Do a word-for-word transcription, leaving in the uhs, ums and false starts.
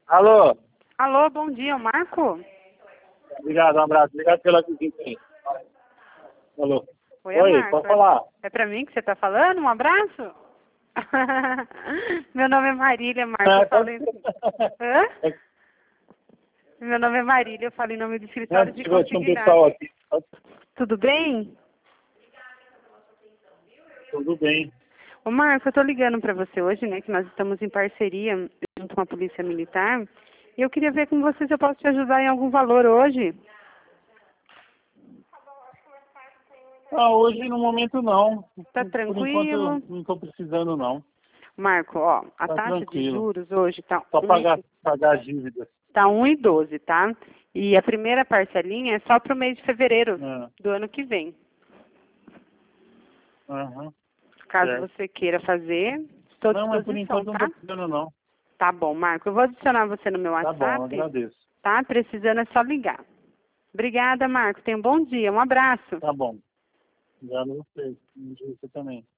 Alô? Alô, bom dia, Marco? Obrigado, um abraço. Obrigado pela visita aí. Alô? Oi, Oi, Marco. pode falar. É pra mim que você tá falando? Um abraço? Meu nome é Marília, Marco. É, Eu falei... Hã? Meu nome é Marília, eu falo em nome do escritório de Chegou, tinha um consignado. pessoal aqui. Tudo bem? Tudo bem. Ô, Marco, eu tô ligando pra você hoje, né, que nós estamos em parceria junto com a Polícia Militar. E eu queria ver com você se eu posso te ajudar em algum valor hoje. Ah, hoje no momento não. Tá Por enquanto tranquilo? não estou precisando não. Marco, ó, a Tá taxa de tranquilo. juros hoje tá Só um pagar, pagar as dívidas. tá um e doze, tá? E a primeira parcelinha é só pro mês de fevereiro Ah, do ano que vem. aham, Caso certo. você queira fazer, estou à Não, mas por disposição, enquanto não tá? estou precisando não. Tá bom, Marco. Eu vou adicionar você no meu Tá bom, eu WhatsApp, agradeço. tá? Precisando é só ligar. Obrigada, Marco. Tenha um bom dia. Um abraço. Tá bom. Obrigado a você. Bom dia você também.